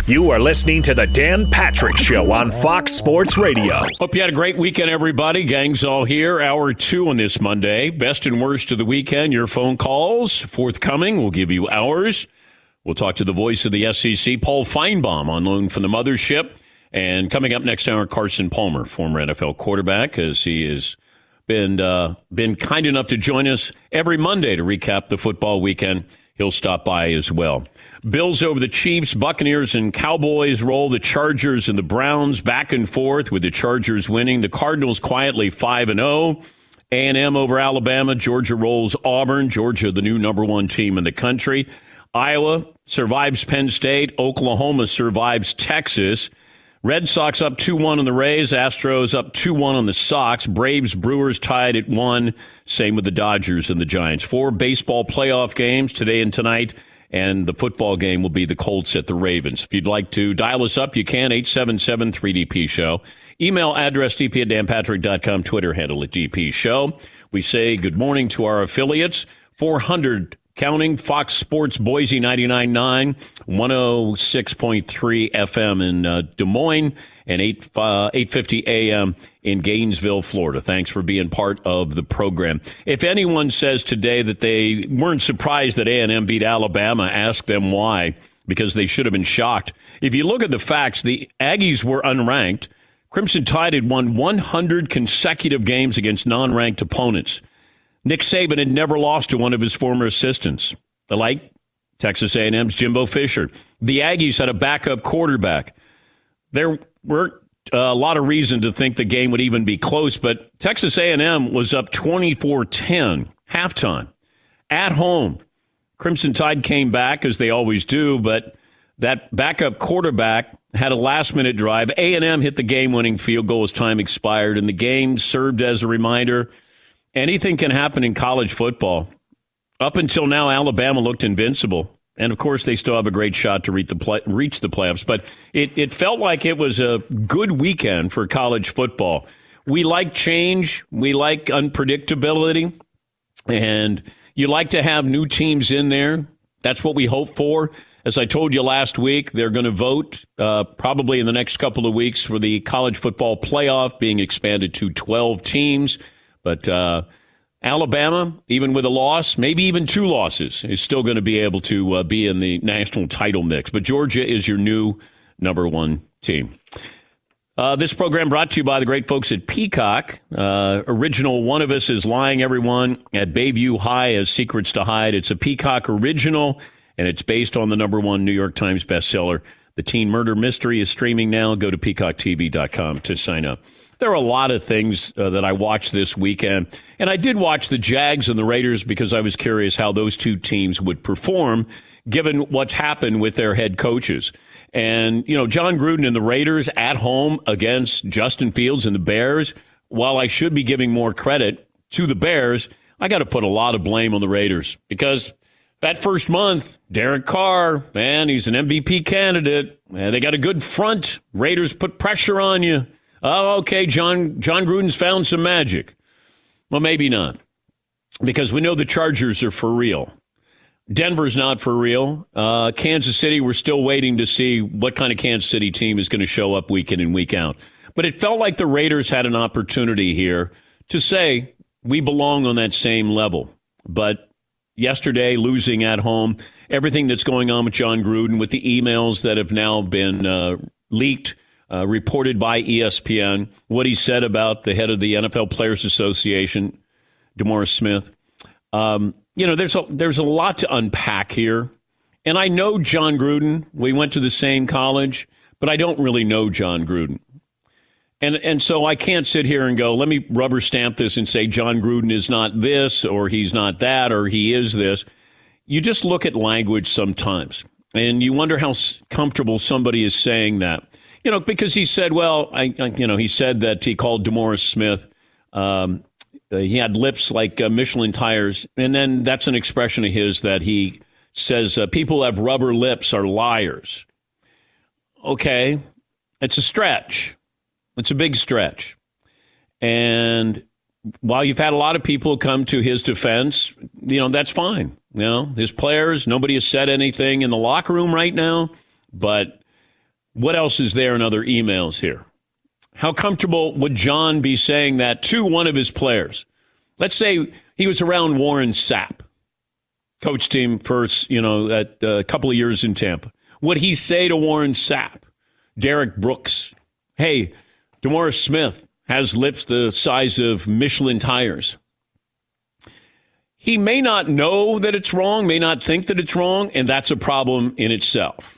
You are listening to the Dan Patrick Show on Fox Sports Radio. Hope you had a great weekend, everybody. Gang's all here. Hour 2 on this Monday. Best and worst of the weekend. Your phone calls forthcoming. We'll give you hours. We'll talk to the voice of the SEC, Paul Feinbaum, on loan from the mothership. And coming up next hour, Carson Palmer, former NFL quarterback, as he has been kind enough to join us every Monday to recap the football weekend. He'll stop by as well. Bills over the Chiefs, Buccaneers and Cowboys roll. The Chargers and the Browns back and forth with the Chargers winning. The Cardinals quietly 5-0. A&M over Alabama. Georgia rolls Auburn. Georgia, the new number 1 team in the country. Iowa survives Penn State. Oklahoma survives Texas. Red Sox up 2-1 on the Rays. Astros up 2-1 on the Sox. Braves, Brewers tied at 1. Same with the Dodgers and the Giants. 4 baseball playoff games today and tonight. And the football game will be the Colts at the Ravens. If you'd like to dial us up, you can, 877-3DP-SHOW. Email address dp@danpatrick.com, Twitter handle at DP Show. We say good morning to our affiliates. 400 counting, Fox Sports Boise 99.9, 106.3 FM in Des Moines, and 850 AM in Gainesville, Florida. Thanks for being part of the program. If anyone says today that they weren't surprised that A&M beat Alabama, ask them why, because they should have been shocked. If you look at the facts, the Aggies were unranked. Crimson Tide had won 100 consecutive games against non-ranked opponents. Nick Saban had never lost to one of his former assistants, like Texas A&M's Jimbo Fisher. The Aggies had a backup quarterback. There weren't a lot of reason to think the game would even be close, but Texas A&M was up 24-10 halftime at home. Crimson Tide came back, as they always do, but that backup quarterback had a last-minute drive. A&M hit the game-winning field goal as time expired, and the game served as a reminder anything can happen in college football. Up until now, Alabama looked invincible. And, of course, they still have a great shot to reach the playoffs. But it felt like it was a good weekend for college football. We like change. We like unpredictability. And you like to have new teams in there. That's what we hope for. As I told you last week, they're going to vote probably in the next couple of weeks for the college football playoff being expanded to 12 teams. But Alabama, even with a loss, maybe even 2 losses, is still going to be able to be in the national title mix. But Georgia is your new number 1 team. This program brought to you by the great folks at Peacock. Original One of Us is Lying, everyone, at Bayview High as Secrets to Hide. It's a Peacock original, and it's based on the number 1 New York Times bestseller. The Teen Murder Mystery is streaming now. Go to peacocktv.com to sign up. There are a lot of things that I watched this weekend, and I did watch the Jags and the Raiders because I was curious how those 2 teams would perform given what's happened with their head coaches. And, you know, John Gruden and the Raiders at home against Justin Fields and the Bears, while I should be giving more credit to the Bears, I got to put a lot of blame on the Raiders because that first month, Derek Carr, man, he's an MVP candidate. Man, they got a good front. Raiders put pressure on you. Oh, okay, John Gruden's found some magic. Well, maybe not, because we know the Chargers are for real. Denver's not for real. Kansas City, we're still waiting to see what kind of Kansas City team is going to show up week in and week out. But it felt like the Raiders had an opportunity here to say we belong on that same level. But yesterday, losing at home, everything that's going on with John Gruden, with the emails that have now been leaked, reported by ESPN, what he said about the head of the NFL Players Association, DeMaurice Smith. You know, there's a lot to unpack here. And I know John Gruden. We went to the same college, but I don't really know John Gruden. And so I can't sit here and go, let me rubber stamp this and say John Gruden is not this, or he's not that, or he is this. You just look at language sometimes, and you wonder how comfortable somebody is saying that. You know, because he said, he said that he called DeMaurice Smith. He had lips like Michelin tires. And then that's an expression of his that he says people who have rubber lips are liars. Okay, it's a stretch. It's a big stretch. And while you've had a lot of people come to his defense, you know, that's fine. You know, his players, nobody has said anything in the locker room right now. But What else is there in other emails here? How comfortable would John be saying that to one of his players? Let's say he was around Warren Sapp, coached him first, at a couple of years in Tampa. Would he say to Warren Sapp, Derek Brooks, hey, DeMaurice Smith has lips the size of Michelin tires? He may not know that it's wrong, may not think that it's wrong, and that's a problem in itself.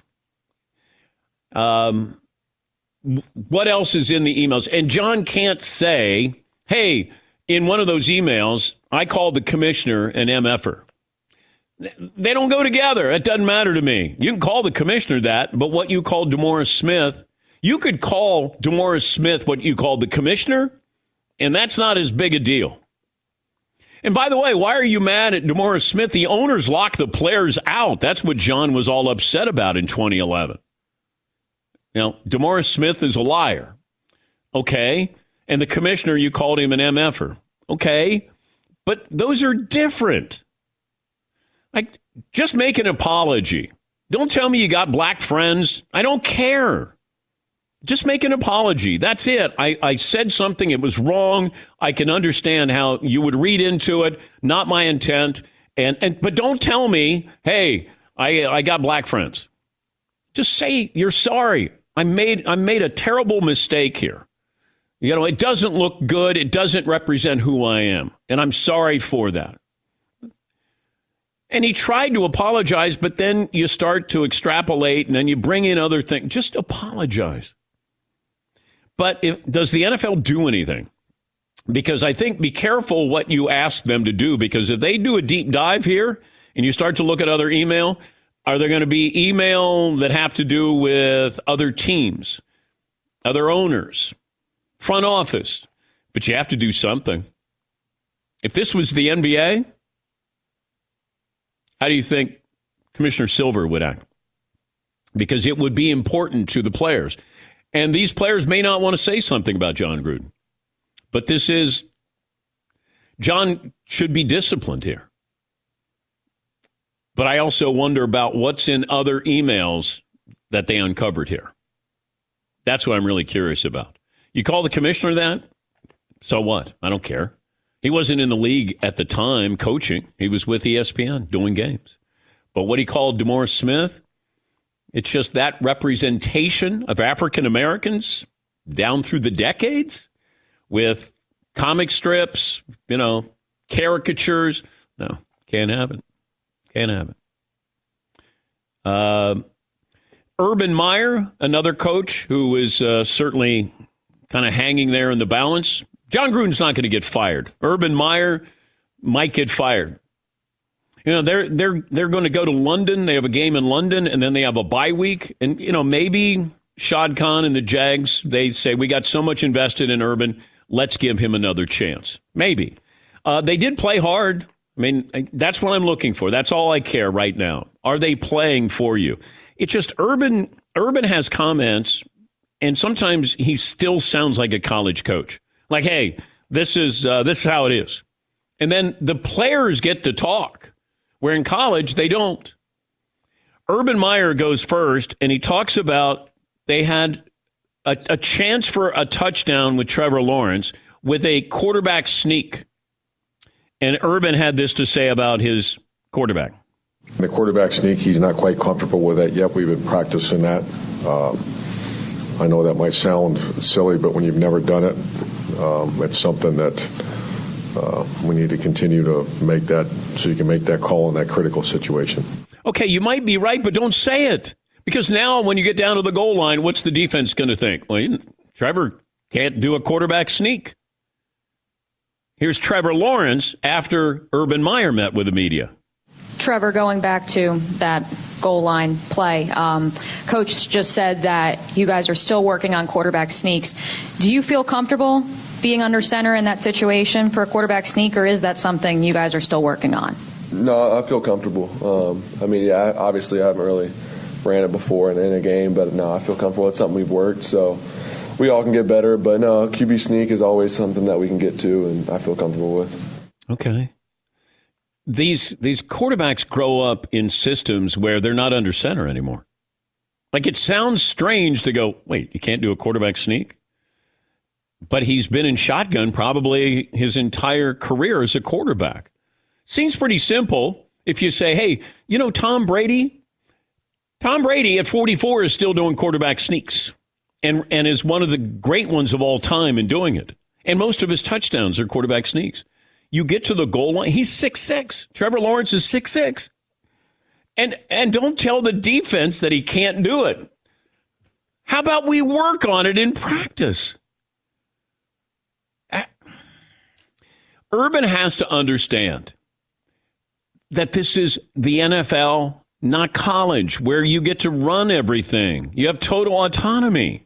What else is in the emails? And John can't say, hey, in one of those emails, I called the commissioner an MFer. They don't go together. It doesn't matter to me. You can call the commissioner that, but what you called DeMaurice Smith, you could call DeMaurice Smith what you called the commissioner, and that's not as big a deal. And by the way, why are you mad at DeMaurice Smith? The owners locked the players out. That's what John was all upset about in 2011. Now, DeMaurice Smith is a liar. Okay. And the commissioner, you called him an MFer. Okay. But those are different. Like, just make an apology. Don't tell me you got black friends. I don't care. Just make an apology. That's it. I said something. It was wrong. I can understand how you would read into it. Not my intent. But don't tell me, hey, I got black friends. Just say you're sorry. I made a terrible mistake here. It doesn't look good. It doesn't represent who I am. And I'm sorry for that. And he tried to apologize, but then you start to extrapolate and then you bring in other things. Just apologize. But does the NFL do anything? Because I think be careful what you ask them to do, because if they do a deep dive here and you start to look at other email, are there going to be email that have to do with other teams, other owners, front office? But you have to do something. If this was the NBA, how do you think Commissioner Silver would act? Because it would be important to the players. And these players may not want to say something about John Gruden. But John should be disciplined here. But I also wonder about what's in other emails that they uncovered here. That's what I'm really curious about. You call the commissioner that? So what? I don't care. He wasn't in the league at the time coaching. He was with ESPN doing games. But what he called DeMaurice Smith, it's just that representation of African Americans down through the decades with comic strips, caricatures. No, can't have it. Can't have it. Urban Meyer, another coach who is certainly kind of hanging there in the balance. John Gruden's not going to get fired. Urban Meyer might get fired. They're going to go to London. They have a game in London, and then they have a bye week. And, maybe Shad Khan and the Jags, they say, we got so much invested in Urban, let's give him another chance. Maybe. They did play hard. I mean, that's what I'm looking for. That's all I care right now. Are they playing for you? It's just Urban has comments, and sometimes he still sounds like a college coach. Like, hey, this is how it is. And then the players get to talk, where in college they don't. Urban Meyer goes first, and he talks about they had a chance for a touchdown with Trevor Lawrence with a quarterback sneak. And Urban had this to say about his quarterback. The quarterback sneak, he's not quite comfortable with that yet. We've been practicing that. I know that might sound silly, but when you've never done it, it's something that we need to continue to make that so you can make that call in that critical situation. Okay, you might be right, but don't say it. Because now when you get down to the goal line, what's the defense going to think? Well, Trevor can't do a quarterback sneak. Here's Trevor Lawrence after Urban Meyer met with the media. Trevor, going back to that goal line play, Coach just said that you guys are still working on quarterback sneaks. Do you feel comfortable being under center in that situation for a quarterback sneak, or is that something you guys are still working on? No, I feel comfortable. Obviously I haven't really ran it before in a game, but no, I feel comfortable. It's something we've worked, so we all can get better. But no, QB sneak is always something that we can get to, and I feel comfortable with. Okay. These quarterbacks grow up in systems where they're not under center anymore. Like, it sounds strange to go, wait, you can't do a quarterback sneak? But he's been in shotgun probably his entire career as a quarterback. Seems pretty simple if you say, hey, you know, Tom Brady at 44 is still doing quarterback sneaks and is one of the great ones of all time in doing it. And most of his touchdowns are quarterback sneaks. You get to the goal line. He's 6'6". Trevor Lawrence is 6'6". And don't tell the defense that he can't do it. How about we work on it in practice? Urban has to understand that this is the NFL, not college, where you get to run everything. You have total autonomy.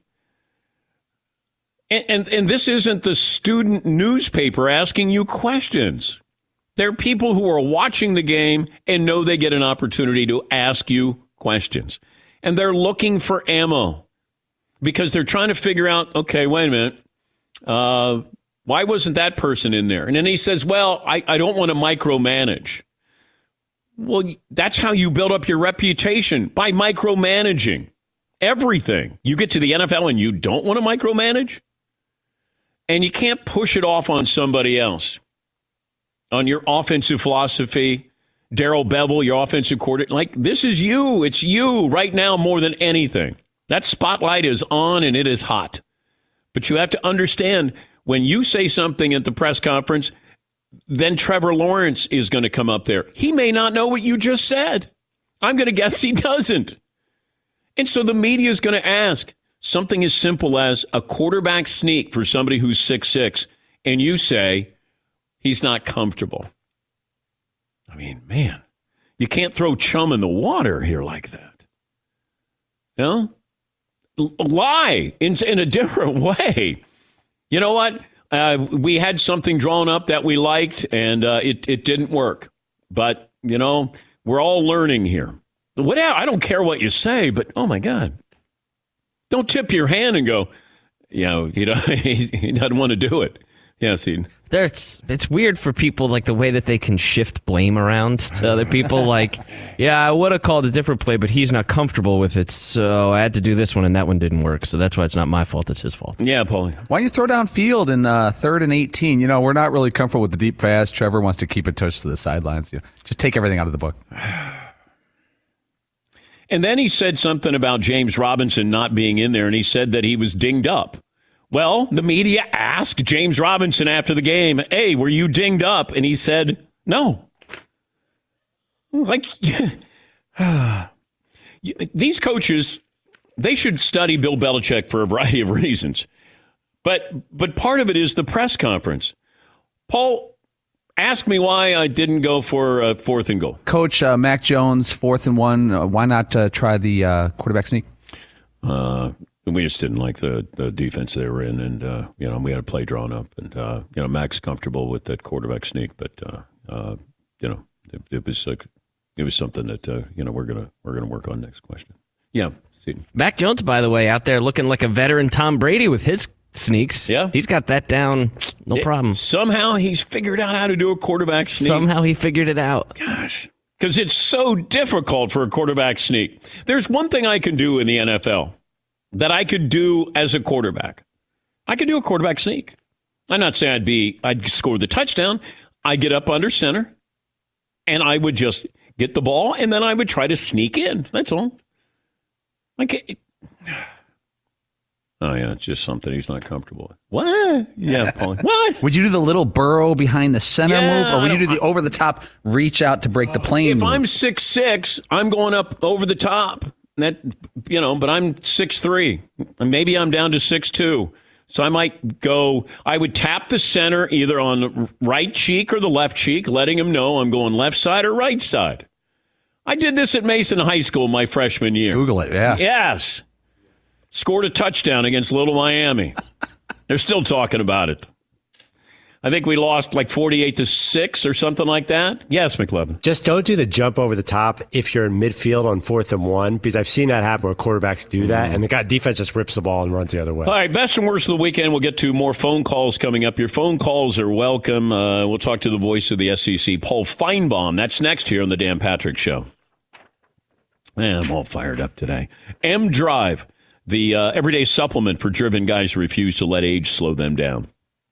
And this isn't the student newspaper asking you questions. There are people who are watching the game and know they get an opportunity to ask you questions. And they're looking for ammo because they're trying to figure out, okay, wait a minute. Why wasn't that person in there? And then he says, well, I don't want to micromanage. Well, that's how you build up your reputation, by micromanaging everything. You get to the NFL and you don't want to micromanage? And you can't push it off on somebody else. On your offensive philosophy, Darrell Bevell, your offensive coordinator, like, this is you. It's you right now more than anything. That spotlight is on and it is hot. But you have to understand, when you say something at the press conference, then Trevor Lawrence is going to come up there. He may not know what you just said. I'm going to guess he doesn't. And so the media is going to ask something as simple as a quarterback sneak for somebody who's 6'6", and you say he's not comfortable. I mean, man, you can't throw chum in the water here like that. You know? Lie in a different way. You know what? We had something drawn up that we liked, and it didn't work. But, you know, we're all learning here. Whatever, I don't care what you say, but, oh, my God. Don't tip your hand and go, you know, he doesn't want to do it. Yes, it's weird for people, like, the way that they can shift blame around to other people. Like, yeah, I would have called a different play, but he's not comfortable with it, so I had to do this one, and that one didn't work. So that's why it's not my fault; it's his fault. Yeah, Paulie. Why don't you throw downfield in 3rd and 18? You know, we're not really comfortable with the deep pass. Trevor wants to keep it touched to the sidelines. You know, just take everything out of the book. And then he said something about James Robinson not being in there, and he said that he was dinged up. Well, the media asked James Robinson after the game, hey, were you dinged up? And he said, no. Like, these coaches, they should study Bill Belichick for a variety of reasons. But part of it is the press conference. Paul, ask me why I didn't go for 4th and goal. Coach, Mac Jones, 4th and 1. Why not try the quarterback sneak? We just didn't like the defense they were in, and you know, we had a play drawn up, and you know, Mac's comfortable with that quarterback sneak, but you know, it was something that you know, we're gonna work on. Next question. Yeah, see. Mac Jones, by the way, out there looking like a veteran Tom Brady with his sneaks. Yeah, he's got that down, no problem. Somehow he's figured out how to do a quarterback sneak. Somehow he figured it out. Gosh, because it's so difficult for a quarterback sneak. There's one thing I can do in the NFL that I could do as a quarterback. I could do a quarterback sneak. I'm not saying I'd score the touchdown. I get up under center, and I would just get the ball, and then I would try to sneak in. That's all. Like, oh, yeah, it's just something he's not comfortable with. What? Yeah, Paulie. What? Would you do the little burrow behind the center move, or would you do the over-the-top reach out to break the plane If move? I'm 6'6", I'm going up over the top. That, you know, but I'm 6'3", and maybe I'm down to 6'2". So I might go, I would tap the center either on the right cheek or the left cheek, letting him know I'm going left side or right side. I did this at Mason High School my freshman year. Google it, yeah. Yes. Scored a touchdown against Little Miami. They're still talking about it. I think we lost like 48-6 or something like that. Yes, McLevin. Just don't do the jump over the top if you're in midfield on 4th and 1, because I've seen that happen where quarterbacks do that, and the guy defense just rips the ball and runs the other way. All right, best and worst of the weekend. We'll get to more phone calls coming up. Your phone calls are welcome. We'll talk to the voice of the SEC, Paul Feinbaum. That's next here on the Dan Patrick Show. Man, I'm all fired up today. M Drive, the everyday supplement for driven guys who refuse to let age slow them down.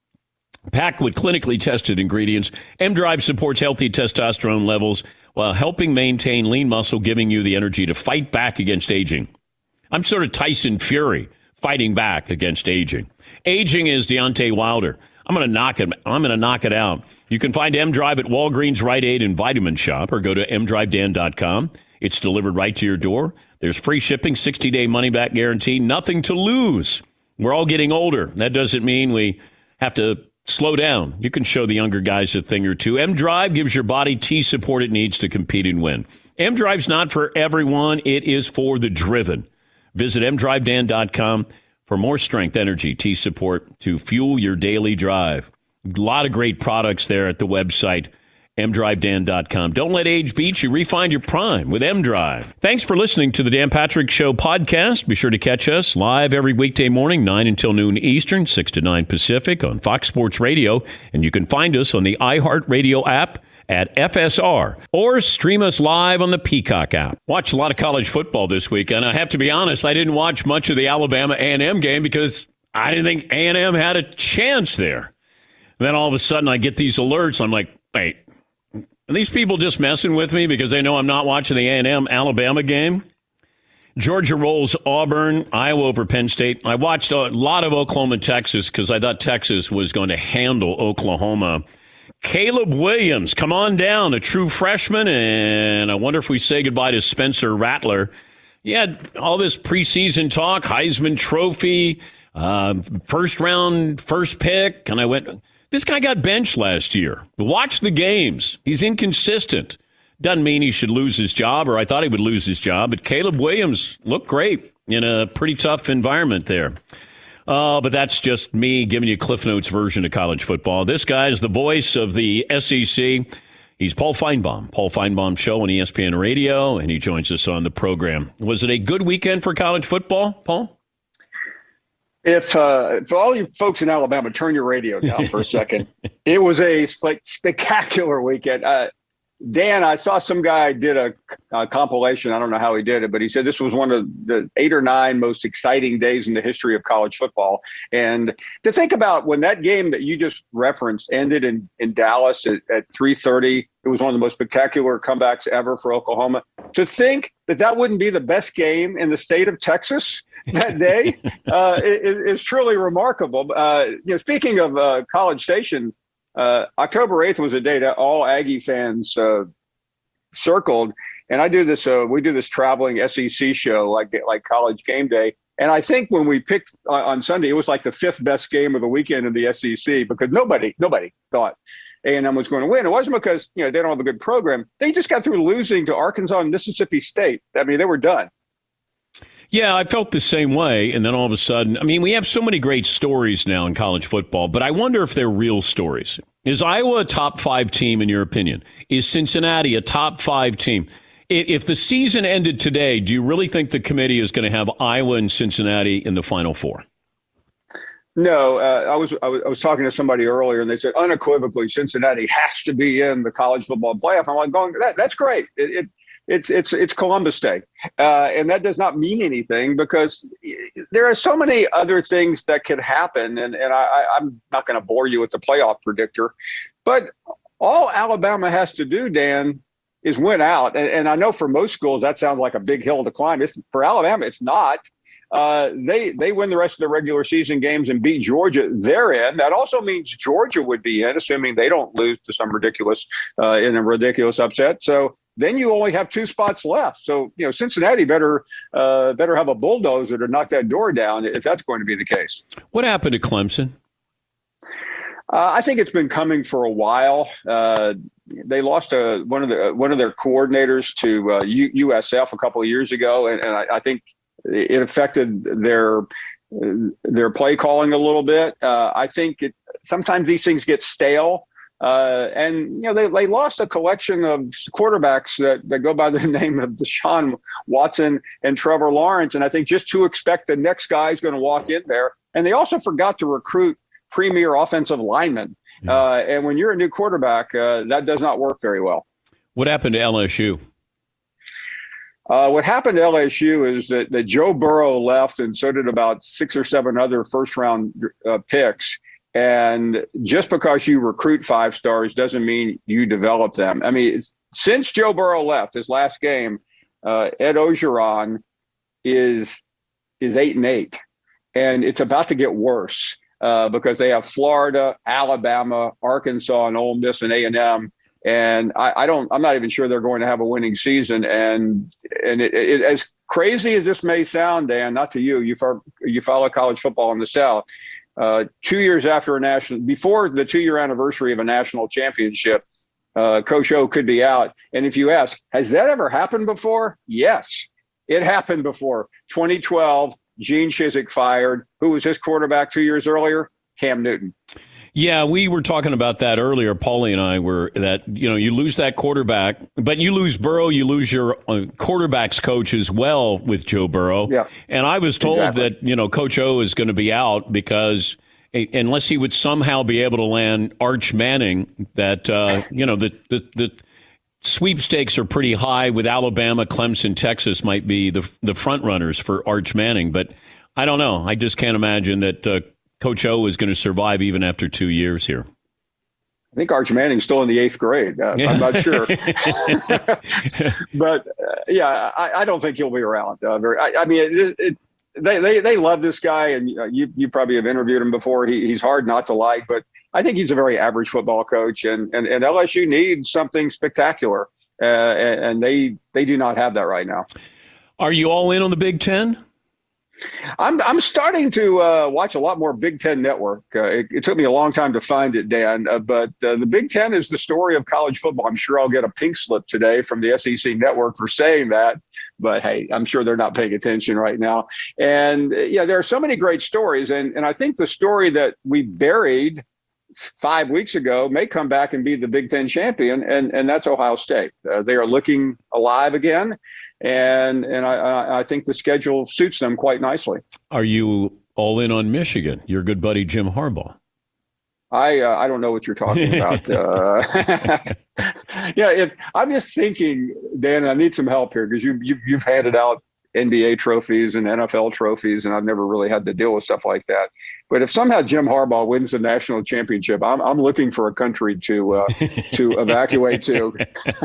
Packed with clinically tested ingredients, M Drive supports healthy testosterone levels while helping maintain lean muscle, giving you the energy to fight back against aging. I'm sort of Tyson Fury fighting back against aging. Aging is Deontay Wilder. I'm going to knock it. I'm going to knock it out. You can find M Drive at Walgreens, Rite Aid, and Vitamin Shop, or go to mdrivedan.com. It's delivered right to your door. There's free shipping, 60-day money-back guarantee, nothing to lose. We're all getting older. That doesn't mean we have to slow down. You can show the younger guys a thing or two. M Drive gives your body T support it needs to compete and win. M Drive's not for everyone. It is for the driven. Visit mdrivedan.com for more strength, energy, T support to fuel your daily drive. A lot of great products there at the website, mdrivedan.com. Don't let age beat you. Refine your prime with M-Drive. Thanks for listening to the Dan Patrick Show podcast. Be sure to catch us live every weekday morning, 9 until noon Eastern, 6 to 9 Pacific on Fox Sports Radio. And you can find us on the iHeartRadio app at FSR, or stream us live on the Peacock app. Watched a lot of college football this weekend. I have to be honest, I didn't watch much of the Alabama A&M game because I didn't think A&M had a chance there. And then all of a sudden I get these alerts. I'm like, wait, are these people just messing with me because they know I'm not watching the A&M Alabama game? Georgia rolls Auburn, Iowa over Penn State. I watched a lot of Oklahoma, Texas because I thought Texas was going to handle Oklahoma. Caleb Williams, come on down, a true freshman, and I wonder if we say goodbye to Spencer Rattler. Yeah, all this preseason talk, Heisman Trophy, first round, first pick, and I went, this guy got benched last year. Watch the games. He's inconsistent. Doesn't mean he should lose his job, or I thought he would lose his job, but Caleb Williams looked great in a pretty tough environment there. But that's just me giving you Cliff Notes version of college football. This guy is the voice of the SEC. He's Paul Feinbaum, Paul Feinbaum Show on ESPN Radio, and he joins us on the program. Was it a good weekend for college football, Paul? If all you folks in Alabama turn your radio down for a second, it was a spectacular weekend. Dan, I saw some guy did a compilation. I don't know how he did it, but he said this was one of the 8 or 9 most exciting days in the history of college football. And to think about when that game that you just referenced ended in Dallas at 3:30, it was one of the most spectacular comebacks ever for Oklahoma. To think that wouldn't be the best game in the state of Texas that day is truly remarkable. Speaking of College Station, October 8th was a day that all Aggie fans circled. And I do this, we do this traveling SEC show like College Game Day. And I think when we picked on Sunday, it was like the 5th best game of the weekend in the SEC because nobody thought A&M was going to win. It wasn't because, they don't have a good program. They just got through losing to Arkansas and Mississippi State. I mean, they were done. Yeah, I felt the same way. And then all of a sudden, we have so many great stories now in college football, but I wonder if they're real stories. Is Iowa a top 5 team in your opinion? Is Cincinnati a top 5 team? If the season ended today, do you really think the committee is going to have Iowa and Cincinnati in the Final Four? No, I was talking to somebody earlier, and they said unequivocally Cincinnati has to be in the college football playoff. I'm like, that's great. It's Columbus Day, and that does not mean anything because there are so many other things that could happen. And I'm not going to bore you with the playoff predictor, but all Alabama has to do, Dan, is win out. And I know for most schools that sounds like a big hill to climb. For Alabama, it's not. They win the rest of the regular season games and beat Georgia. They're in. That also means Georgia would be in, assuming they don't lose to some ridiculous in a ridiculous upset. So then you only have 2 spots left. So Cincinnati better have a bulldozer to knock that door down if that's going to be the case. What happened to Clemson? I think it's been coming for a while. They lost one of their coordinators to USF a couple of years ago, and I think it affected their play calling a little bit. I think sometimes these things get stale. And they lost a collection of quarterbacks that go by the name of Deshaun Watson and Trevor Lawrence. And I think just to expect the next guy is going to walk in there. And they also forgot to recruit premier offensive linemen. And when you're a new quarterback, that does not work very well. What happened to LSU? What happened to LSU is that Joe Burrow left, and so did about 6 or 7 other first-round picks. And just because you recruit 5 stars doesn't mean you develop them. I mean, since Joe Burrow left his last game, Ed Orgeron is 8-8, and it's about to get worse because they have Florida, Alabama, Arkansas, and Ole Miss and A&M. And I'm not even sure they're going to have a winning season. And it, as crazy as this may sound, Dan, not to you, you follow college football in the South. 2 years after before the 2-year anniversary of a national championship, Coach O could be out. And if you ask, has that ever happened before? Yes, it happened before. 2012, Gene Chizik fired. Who was his quarterback 2 years earlier? Cam Newton. Yeah, we were talking about that earlier. Paulie and I were that, you lose that quarterback, but you lose Burrow, you lose your quarterback's coach as well with Joe Burrow. Yeah. And I was told that, Coach O is going to be out because unless he would somehow be able to land Arch Manning, that, the sweepstakes are pretty high with Alabama, Clemson, Texas might be the front runners for Arch Manning. But I don't know. I just can't imagine that Coach O is going to survive even after 2 years here. I think Arch Manning's still in the 8th grade. I'm not sure. But, I don't think he'll be around. They love this guy, and you probably have interviewed him before. He's hard not to like, but I think he's a very average football coach, and LSU needs something spectacular, and they do not have that right now. Are you all in on the Big Ten? I'm starting to watch a lot more Big Ten Network. It took me a long time to find it, Dan, but the Big Ten is the story of college football. I'm sure I'll get a pink slip today from the SEC Network for saying that, but hey, I'm sure they're not paying attention right now. And there are so many great stories, and I think the story that we buried 5 weeks ago may come back and be the Big Ten champion, and that's Ohio State. They are looking alive again. And I think the schedule suits them quite nicely. Are you all in on Michigan? Your good buddy Jim Harbaugh. I don't know what you're talking about. I'm just thinking, Dan, I need some help here because you've handed out NBA trophies and NFL trophies, and I've never really had to deal with stuff like that. But if somehow Jim Harbaugh wins the national championship, I'm looking for a country to evacuate to.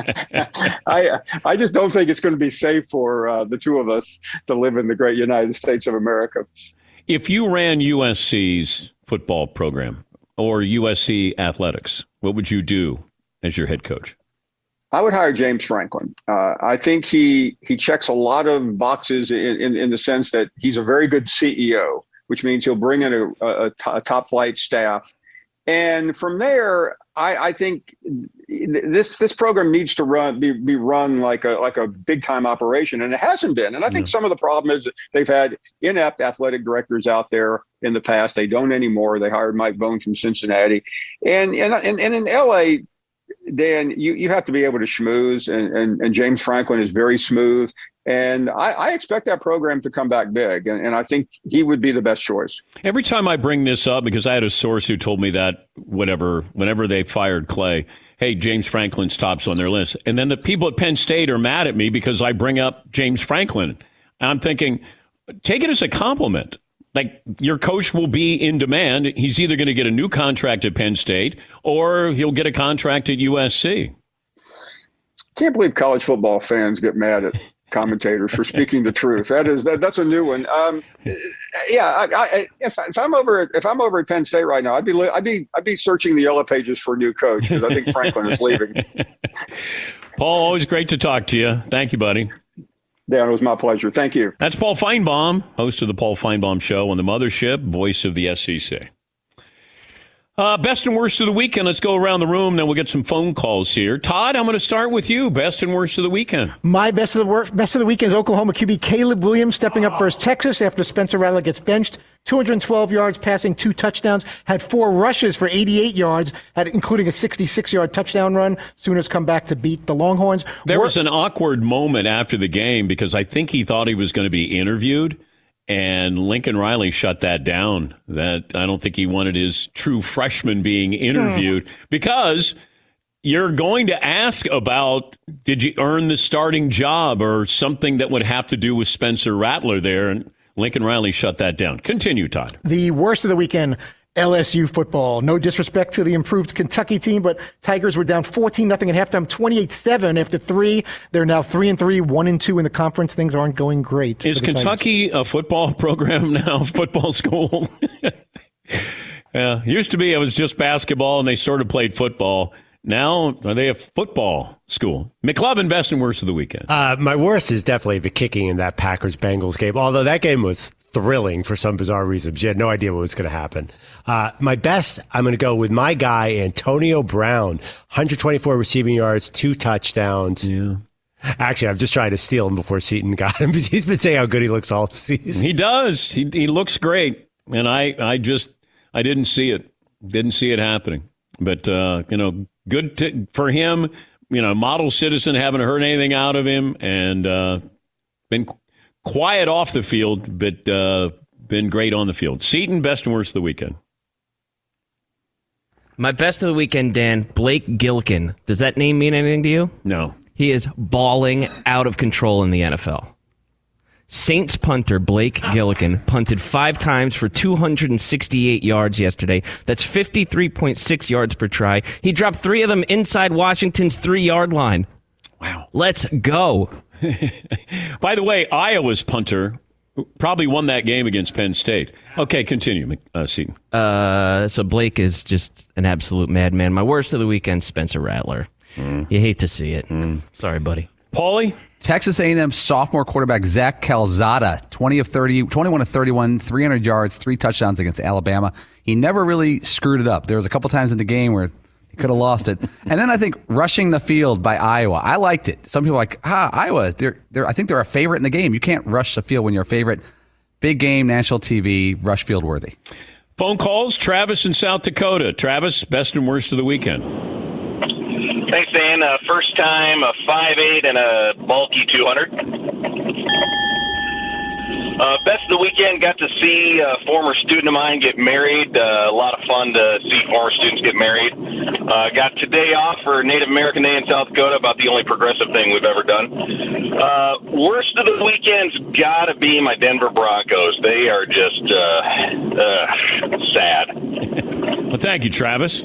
I just don't think it's going to be safe for the two of us to live in the great United States of America. If you ran USC's football program or USC athletics, what would you do as your head coach? I would hire James Franklin. I think he checks a lot of boxes in the sense that he's a very good CEO, which means he'll bring in a top flight staff. And from there, I think this program needs to be run like a big time operation, and it hasn't been. And I think some of the problem is they've had inept athletic directors out there in the past. They don't anymore. They hired Mike Bohn from Cincinnati, and in LA. Dan, you have to be able to schmooze, and James Franklin is very smooth. And I expect that program to come back big, and I think he would be the best choice. Every time I bring this up, because I had a source who told me that whenever they fired Clay, hey, James Franklin's tops on their list. And then the people at Penn State are mad at me because I bring up James Franklin. And I'm thinking, take it as a compliment. Like, your coach will be in demand. He's either going to get a new contract at Penn State or he'll get a contract at USC. Can't believe college football fans get mad at commentators for speaking the truth. That's a new one. If I'm over at Penn State right now, I'd be searching the yellow pages for a new coach because I think Franklin is leaving. Paul, always great to talk to you. Thank you, buddy. Dan, it was my pleasure. Thank you. That's Paul Feinbaum, host of the Paul Feinbaum Show on the Mothership, voice of the SEC. Best and worst of the weekend. Let's go around the room, then we'll get some phone calls here. Todd, I'm going to start with you. Best and worst of the weekend. My best of the weekend is Oklahoma QB Caleb Williams stepping up versus Texas after Spencer Rattler gets benched. 212 yards, passing 2 touchdowns, had 4 rushes for 88 yards, including a 66-yard touchdown run. Sooners come back to beat the Longhorns. There was an awkward moment after the game because I think he thought he was going to be interviewed. And Lincoln Riley shut that down. That I don't think he wanted his true freshman being interviewed because You're going to ask about, did you earn the starting job or something that would have to do with Spencer Rattler there? And Lincoln Riley shut that down. Continue, Todd. The worst of the weekend, LSU football. No disrespect to the improved Kentucky team, but Tigers were down 14-0 at halftime, 28-7 after 3. They're now 3-3, 1-2 in the conference. Things aren't going great. Is Kentucky a football program now, football school? Yeah, used to be it was just basketball and they sort of played football. Now, are they a football school? McLovin, best and worst of the weekend. My worst is definitely the kicking in that Packers-Bengals game, although that game was thrilling for some bizarre reasons. You had no idea what was going to happen. My best, I'm going to go with my guy, Antonio Brown. 124 receiving yards, 2 touchdowns. Yeah. Actually, I'm just trying to steal him before Seton got him because he's been saying how good he looks all season. He does. He looks great. And I didn't see it. Didn't see it happening. But, good for him. Model citizen, haven't heard anything out of him. And been quiet off the field, but been great on the field. Seton, best and worst of the weekend. My best of the weekend, Dan, Blake Gillikin. Does that name mean anything to you? No. He is balling out of control in the NFL. Saints punter Blake Gillikin punted 5 times for 268 yards yesterday. That's 53.6 yards per try. He dropped 3 of them inside Washington's 3-yard line. Wow. Let's go. By the way, Iowa's punter probably won that game against Penn State. Okay, continue, Seton. So Blake is just an absolute madman. My worst of the weekend, Spencer Rattler. You hate to see it. Sorry, buddy. Paulie? Texas A&M sophomore quarterback Zach Calzada, 21 of 31, 300 yards, 3 touchdowns against Alabama. He never really screwed it up. There was a couple times in the game where he could have lost it. And then I think rushing the field by Iowa. I liked it. Some people are like, Iowa, I think they're a favorite in the game. You can't rush the field when you're a favorite. Big game, national TV, rush field worthy. Phone calls, Travis in South Dakota. Travis, best and worst of the weekend. Thanks, Dan. First time, a 5'8" and a bulky 200. Best of the weekend, got to see a former student of mine get married. A lot of fun to see former students get married. Got today off for Native American Day in South Dakota, about the only progressive thing we've ever done. Worst of the weekend's got to be my Denver Broncos. They are just sad. Well, thank you, Travis.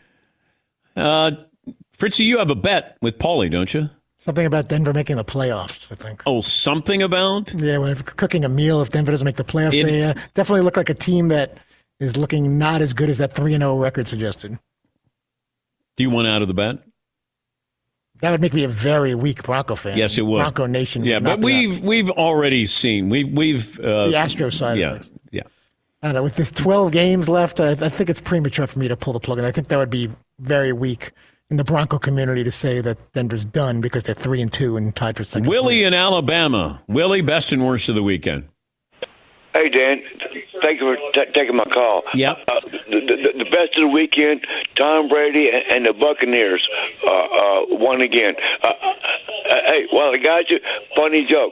Fritzy, you have a bet with Paulie, don't you? Something about Denver making the playoffs, I think. Oh, something about? Yeah, when cooking a meal, if Denver doesn't make the playoffs, they definitely look like a team that is looking not as good as that 3-0 record suggested. Do you want out of the bet? That would make me a very weak Bronco fan. Yes, it would. Bronco Nation. Yeah, but we've already seen the Astros side. Yeah, of it. yeah. I don't know. With this 12 games left, I think it's premature for me to pull the plug, and I think that would be very weak in the Bronco community to say that Denver's done because they're 3-2 and tied for second. Willie in Alabama. Willie, best and worst of the weekend. Hey, Dan. Thank you for taking my call. Yep. The best of the weekend, Tom Brady and the Buccaneers won again. Hey, well, I got you. Funny joke.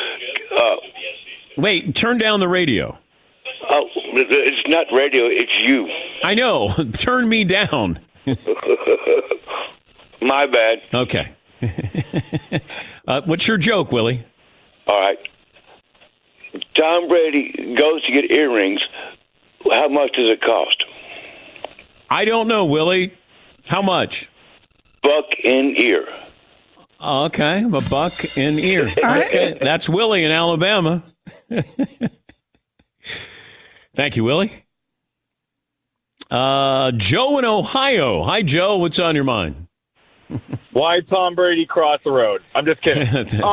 Wait, turn down the radio. Oh, it's not radio. It's you. I know. Turn me down. My bad. Okay. What's your joke, Willie? All right. Tom Brady goes to get earrings. How much does it cost? I don't know, Willie. How much? Buck in ear. Okay, a buck in ear. Okay, that's Willie in Alabama. Thank you, Willie. Joe in Ohio. Hi, Joe. What's on your mind? Why Tom Brady cross the road? I'm just kidding.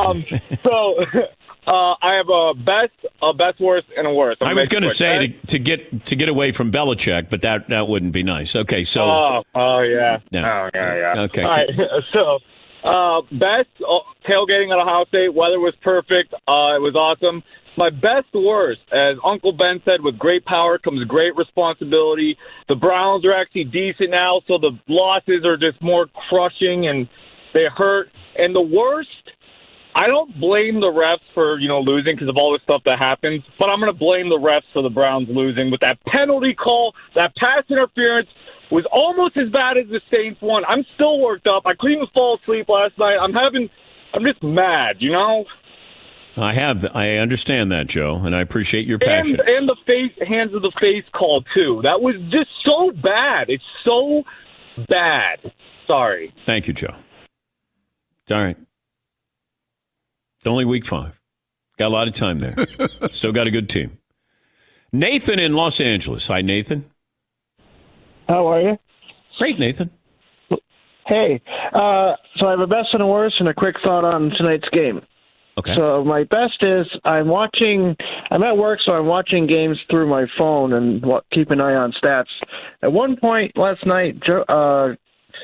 I have a best, worst, and a worst. I was going to say to get away from Belichick, but that wouldn't be nice. Okay, so. Oh yeah. Yeah. Oh yeah. Okay. All right. So, best tailgating at Ohio State. Weather was perfect. It was awesome. My best worst, as Uncle Ben said, with great power comes great responsibility. The Browns are actually decent now, so the losses are just more crushing and they hurt. And the worst, I don't blame the refs for, losing because of all the stuff that happens, but I'm going to blame the refs for the Browns losing with that penalty call, that pass interference was almost as bad as the Saints one. I'm still worked up. I couldn't even fall asleep last night. I'm just mad, you know? I understand that, Joe, and I appreciate your passion. And the hands of the face call, too. That was just so bad. It's so bad. Sorry. Thank you, Joe. All right. It's only week 5. Got a lot of time there. Still got a good team. Nathan in Los Angeles. Hi, Nathan. How are you? Great, Nathan. Hey, so I have a best and a worst and a quick thought on tonight's game. Okay. So my best is I'm at work, so I'm watching games through my phone and keep an eye on stats. At one point last night, Josh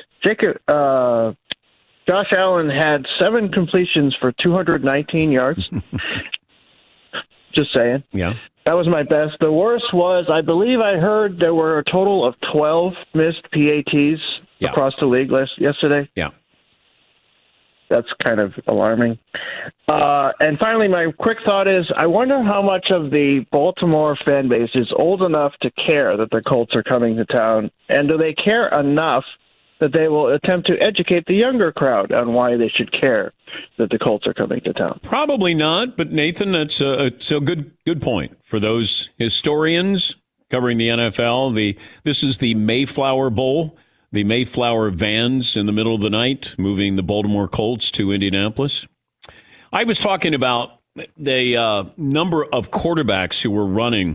Allen had 7 completions for 219 yards. Just saying. Yeah. That was my best. The worst was, I believe I heard there were a total of 12 missed PATs across the league yesterday. Yeah. That's kind of alarming. And finally, my quick thought is, I wonder how much of the Baltimore fan base is old enough to care that the Colts are coming to town, and do they care enough that they will attempt to educate the younger crowd on why they should care that the Colts are coming to town? Probably not, but Nathan, that's a good point. For those historians covering the NFL, this is the Mayflower Bowl, the Mayflower vans in the middle of the night moving the Baltimore Colts to Indianapolis. I was talking about the number of quarterbacks who were running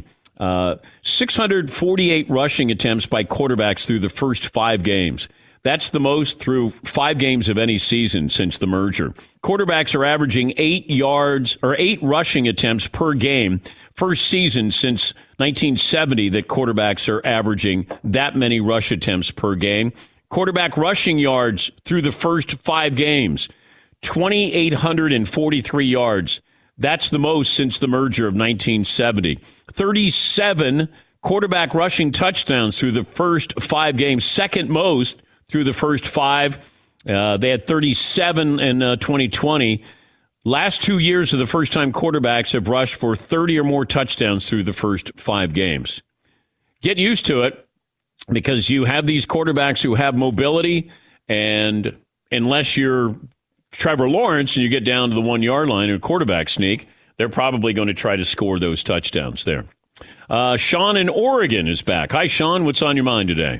648 rushing attempts by quarterbacks through the first 5 games. That's the most through 5 games of any season since the merger. Quarterbacks are averaging 8 rushing attempts per game. First season since 1970 that quarterbacks are averaging that many rush attempts per game. Quarterback rushing yards through the first 5 games, 2,843 yards. That's the most since the merger of 1970. 37 quarterback rushing touchdowns through the first 5 games, second most through the first 5. They had 37 in 2020. Last 2 years of the first-time quarterbacks have rushed for 30 or more touchdowns through the first 5 games. Get used to it, because you have these quarterbacks who have mobility, and unless you're Trevor Lawrence and you get down to the 1-yard line in a quarterback sneak, they're probably going to try to score those touchdowns there. Sean in Oregon is back. Hi, Sean. What's on your mind today?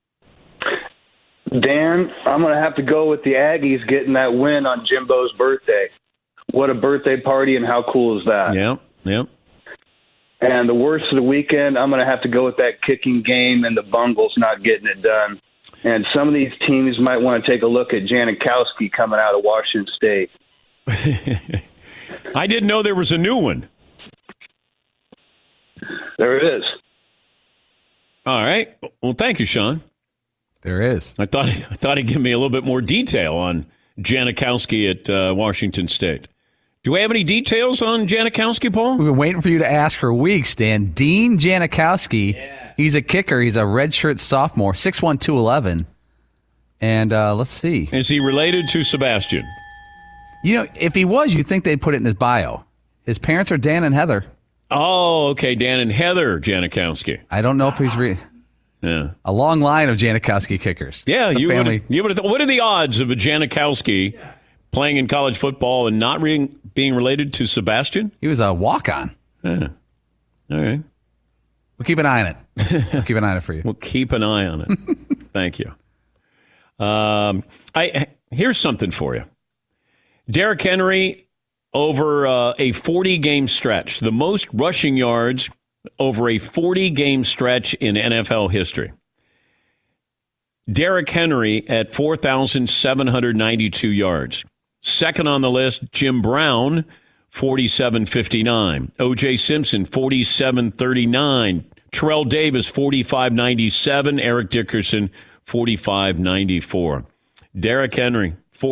Dan, I'm going to have to go with the Aggies getting that win on Jimbo's birthday. What a birthday party, and how cool is that? Yeah. And the worst of the weekend, I'm going to have to go with that kicking game and the Bungles not getting it done. And some of these teams might want to take a look at Janikowski coming out of Washington State. I didn't know there was a new one. There it is. All right. Well, thank you, Sean. There is. I thought he'd give me a little bit more detail on Janikowski at Washington State. Do we have any details on Janikowski, Paul? We've been waiting for you to ask for weeks, Dan. Dean Janikowski, He's a kicker. He's a redshirt sophomore, 6'1", 211. And let's see. Is he related to Sebastian? You know, if he was, you'd think they'd put it in his bio. His parents are Dan and Heather. Oh, okay. Dan and Heather Janikowski. I don't know if he's yeah. A long line of Janikowski kickers. Yeah, family. What are the odds of a Janikowski playing in college football and not being related to Sebastian? He was a walk-on. Yeah. All right. We'll keep an eye on it. We'll keep an eye on it for you. We'll keep an eye on it. Thank you. Here's something for you. Derrick Henry over a 40-game stretch, the most rushing yards over a 40-game stretch in NFL history. Derrick Henry at 4,792 yards. Second on the list, Jim Brown, 47.59. O.J. Simpson, 47.39. Terrell Davis, 45.97. Eric Dickerson, 45.94. Derrick Henry,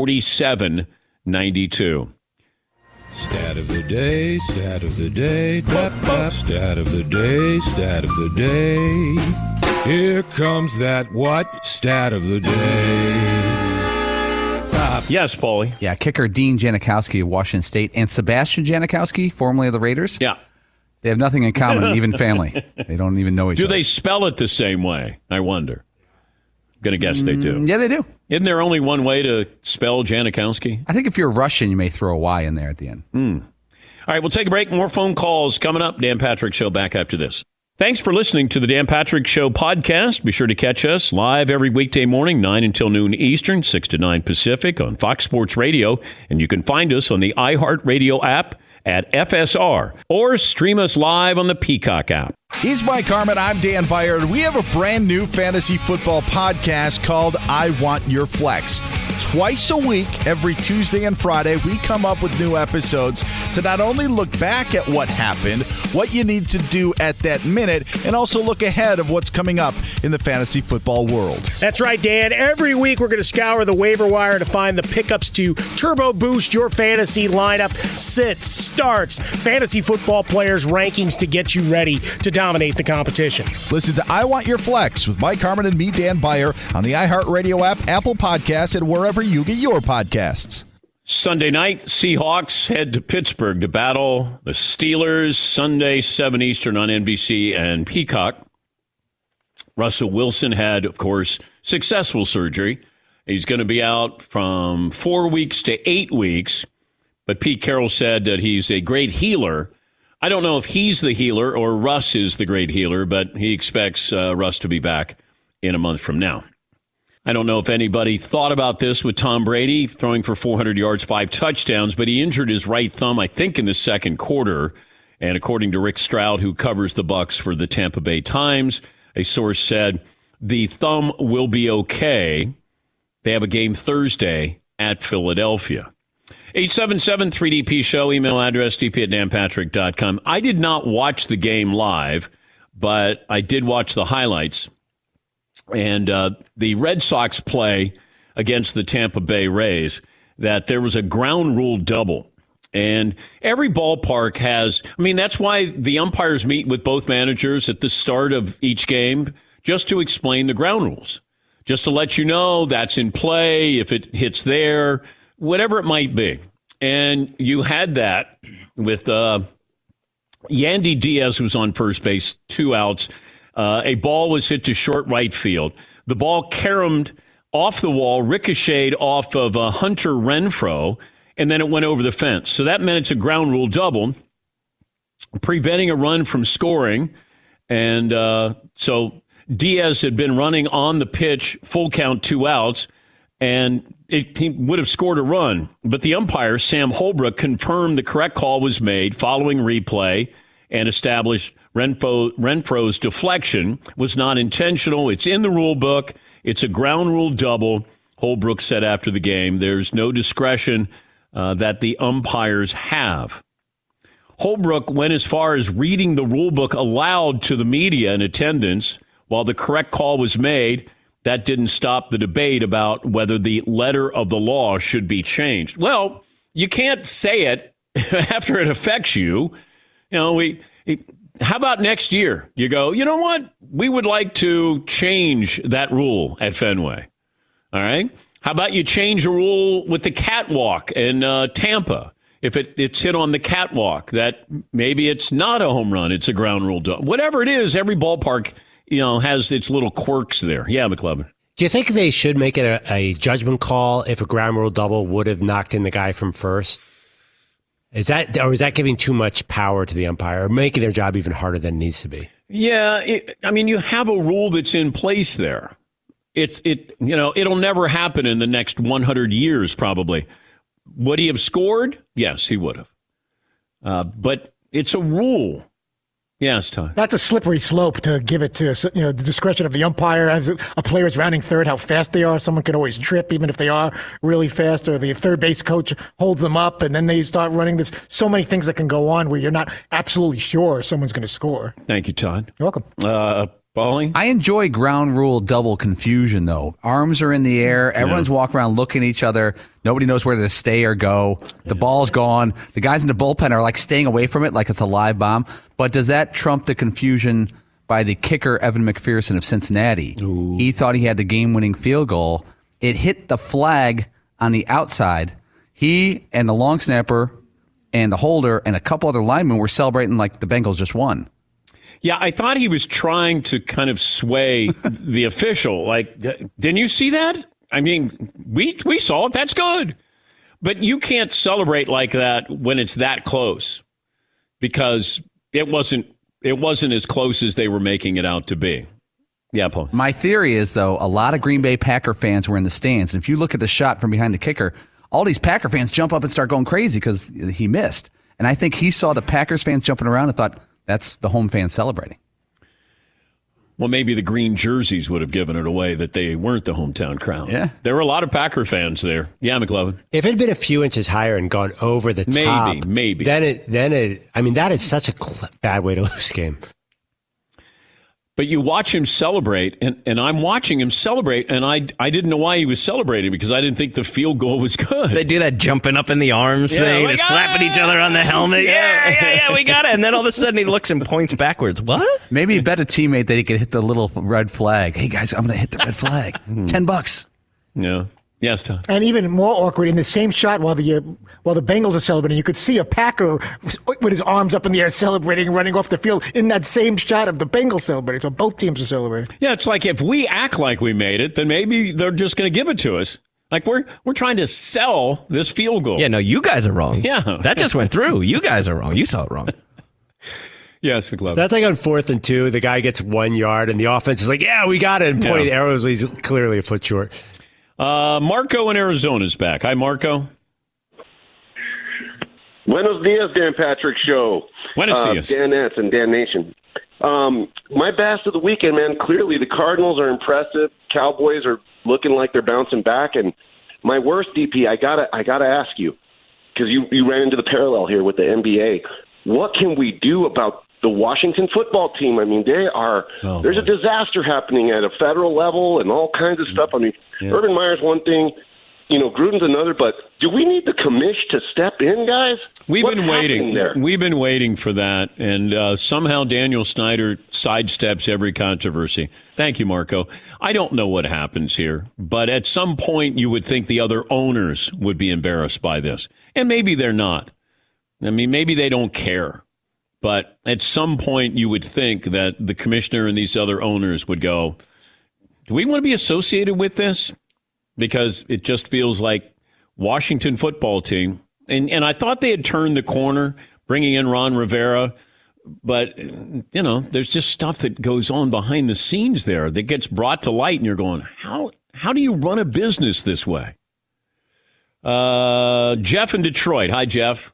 47.92. Stat of the day, stat of the day, stat of the day, stat of the day. Here comes that what? Stat of the day. Yes, Paulie. Yeah, kicker Dean Janikowski of Washington State and Sebastian Janikowski, formerly of the Raiders. Yeah. They have nothing in common, even family. They don't even know each other. Do they spell it the same way? I wonder. Going to guess they do. Yeah, they do. Isn't there only one way to spell Janikowski? I think if you're Russian, you may throw a Y in there at the end. All right, we'll take a break. More phone calls coming up. Dan Patrick Show back after this. Thanks for listening to the Dan Patrick Show podcast. Be sure to catch us live every weekday morning, 9 until noon Eastern, 6 to 9 Pacific on Fox Sports Radio. And you can find us on the iHeartRadio app at FSR or stream us live on the Peacock app. He's Mike Harmon. I'm Dan Byard. We have a brand new fantasy football podcast called I Want Your Flex. Twice a week, every Tuesday and Friday, we come up with new episodes to not only look back at what happened, what you need to do at that minute, and also look ahead of what's coming up in the fantasy football world. That's right, Dan. Every week we're going to scour the waiver wire to find the pickups to turbo boost your fantasy lineup, sits, starts, fantasy football players' rankings to get you ready to dominate the competition. Listen to I Want Your Flex with Mike Harmon and me, Dan Byer, on the iHeartRadio app, Apple Podcasts, and wherever you get your podcasts. Sunday night, Seahawks head to Pittsburgh to battle the Steelers. Sunday, 7 Eastern on NBC and Peacock. Russell Wilson had, of course, successful surgery. He's going to be out from 4 weeks to 8 weeks. But Pete Carroll said that he's a great healer. I don't know if he's the healer or Russ is the great healer, but he expects Russ to be back in a month from now. I don't know if anybody thought about this with Tom Brady throwing for 400 yards, 5 touchdowns, but he injured his right thumb, I think, in the second quarter. And according to Rick Stroud, who covers the Bucs for the Tampa Bay Times, a source said the thumb will be okay. They have a game Thursday at Philadelphia. 877-3DP Show, email address dp@danpatrick.com. I did not watch the game live, but I did watch the highlights. And the Red Sox play against the Tampa Bay Rays, that there was a ground rule double. And every ballpark has, that's why the umpires meet with both managers at the start of each game, just to explain the ground rules, just to let you know that's in play, if it hits there, whatever it might be. And you had that with Yandy Diaz, who was on first base, 2 outs. A ball was hit to short right field. The ball caromed off the wall, ricocheted off of Hunter Renfroe, and then it went over the fence. So that meant it's a ground rule double, preventing a run from scoring. And so Diaz had been running on the pitch, full count, 2 outs, and he would have scored a run. But the umpire, Sam Holbrook, confirmed the correct call was made following replay and established Renfroe's deflection was not intentional. It's in the rule book. It's a ground rule double. Holbrook said after the game, there's no discretion that the umpires have. Holbrook went as far as reading the rule book aloud to the media in attendance while the correct call was made. That didn't stop the debate about whether the letter of the law should be changed. Well, you can't say it after it affects you. How about next year? You go, you know what? We would like to change that rule at Fenway. All right? How about you change a rule with the catwalk in Tampa? If it's hit on the catwalk, that maybe it's not a home run, it's a ground rule. Whatever it is, every ballpark, has its little quirks there. Yeah, McLovin. Do you think they should make it a judgment call if a ground rule double would have knocked in the guy from first? Is that giving too much power to the umpire, or making their job even harder than it needs to be? Yeah, you have a rule that's in place there. It'll never happen in the next 100 years, probably. Would he have scored? Yes, he would have. But it's a rule. Yes, Tom. That's a slippery slope to give it to, the discretion of the umpire. As a player is rounding third, how fast they are. Someone can always trip, even if they are really fast, or the third base coach holds them up, and then they start running. There's so many things that can go on where you're not absolutely sure someone's going to score. Thank you, Todd. You're welcome. Paulie? I enjoy ground rule double confusion, though. Arms are in the air. Everyone's walking around looking at each other. Nobody knows where to stay or go. The ball's gone. The guys in the bullpen are staying away from it like it's a live bomb. But does that trump the confusion by the kicker, Evan McPherson of Cincinnati? Ooh. He thought he had the game-winning field goal. It hit the flag on the outside. He and the long snapper and the holder and a couple other linemen were celebrating like the Bengals just won. Yeah, I thought he was trying to kind of sway the official. Like, didn't you see that? I mean, we saw it. That's good. But you can't celebrate like that when it's that close, because it wasn't as close as they were making it out to be. Yeah, Paul. My theory is, though, a lot of Green Bay Packer fans were in the stands. And if you look at the shot from behind the kicker, all these Packer fans jump up and start going crazy because he missed. And I think he saw the Packers fans jumping around and thought, that's the home fans celebrating. Well, maybe the green jerseys would have given it away that they weren't the hometown crowd. Yeah. There were a lot of Packer fans there. Yeah, McLovin. If it had been a few inches higher and gone over the top, maybe. Then it. I mean, that is such a bad way to lose a game. But you watch him celebrate, and I'm watching him celebrate, and I didn't know why he was celebrating, because I didn't think the field goal was good. They do that jumping up in the arms thing, like, slapping each other on the helmet. Yeah, we got it. And then all of a sudden he looks and points backwards. What? Maybe he bet a teammate that he could hit the little red flag. Hey, guys, I'm going to hit the red flag. $10. Yeah. Yes, Tom. And even more awkward, in the same shot while the Bengals are celebrating, you could see a Packer with his arms up in the air celebrating, running off the field in that same shot of the Bengals celebrating. So both teams are celebrating. Yeah, it's like if we act like we made it, then maybe they're just going to give it to us. Like we're trying to sell this field goal. Yeah, no, you guys are wrong. Yeah. That just went through. You guys are wrong. You saw it wrong. Yes, McLovin. That's like on 4th and 2, the guy gets 1 yard, and the offense is like, yeah, we got it, and pointing arrows, he's clearly a foot short. Marco in Arizona is back. Hi, Marco. Buenos dias, Dan Patrick Show. Buenos dias. Dan Nance and Dan Nation. My best of the weekend, man. Clearly, the Cardinals are impressive. Cowboys are looking like they're bouncing back. And my worst, DP, I gotta ask you, because you ran into the parallel here with the NBA. What can we do about the Washington football team? I mean, there's a disaster happening at a federal level and all kinds of stuff. I mean, Urban Meyer's one thing, Gruden's another, but do we need the commish to step in, guys? We've been waiting. We've been waiting for that, and somehow Daniel Snyder sidesteps every controversy. Thank you, Marco. I don't know what happens here, but at some point you would think the other owners would be embarrassed by this, and maybe they're not. I mean, maybe they don't care. But at some point, you would think that the commissioner and these other owners would go, do we want to be associated with this? Because it just feels like Washington football team. And I thought they had turned the corner, bringing in Ron Rivera. But, there's just stuff that goes on behind the scenes there that gets brought to light. And you're going, how do you run a business this way? Jeff in Detroit. Hi, Jeff.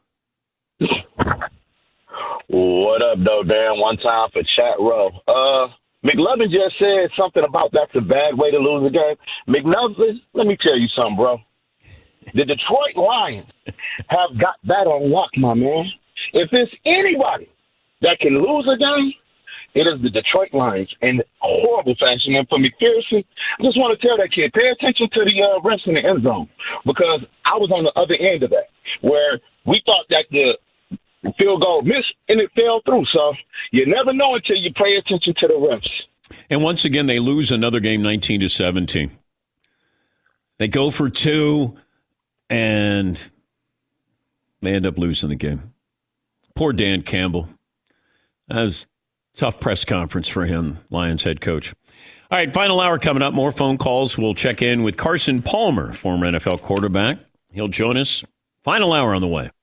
What up, though, Dan? One time for Chat Row. McLovin just said something about that's a bad way to lose a game. McLovin, let me tell you something, bro. The Detroit Lions have got that on lock, my man. If there's anybody that can lose a game, it is the Detroit Lions in horrible fashion. And for McPherson, I just want to tell that kid, pay attention to the refs in the end zone, because I was on the other end of that, where we thought that the field goal missed and it fell through. So you never know until you pay attention to the refs. And once again, they lose another game 19-17. They go for 2 and they end up losing the game. Poor Dan Campbell. That was a tough press conference for him, Lions head coach. All right, final hour coming up. More phone calls. We'll check in with Carson Palmer, former NFL quarterback. He'll join us. Final hour on the way.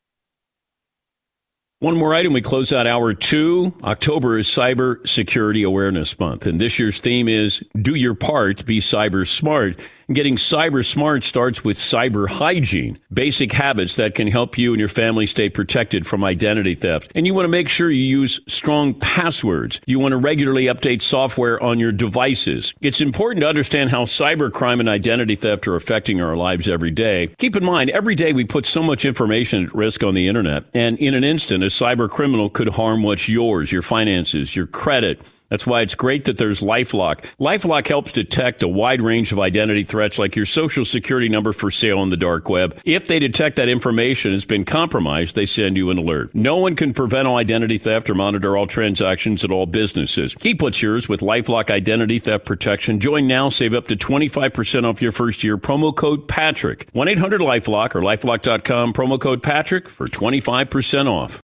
One more item. We close out hour 2. October is Cyber Security Awareness Month, and this year's theme is Do Your Part, Be Cyber Smart. And getting cyber smart starts with cyber hygiene, basic habits that can help you and your family stay protected from identity theft. And you want to make sure you use strong passwords. You want to regularly update software on your devices. It's important to understand how cybercrime and identity theft are affecting our lives every day. Keep in mind, every day we put so much information at risk on the internet, and in an instant, a cyber criminal could harm what's yours, your finances, your credit. That's why it's great that there's LifeLock. LifeLock helps detect a wide range of identity threats like your social security number for sale on the dark web. If they detect that information has been compromised, they send you an alert. No one can prevent all identity theft or monitor all transactions at all businesses. Keep what's yours with LifeLock Identity Theft Protection. Join now. Save up to 25% off your first year. Promo code Patrick. 1-800-LifeLock or LifeLock.com. Promo code Patrick for 25% off.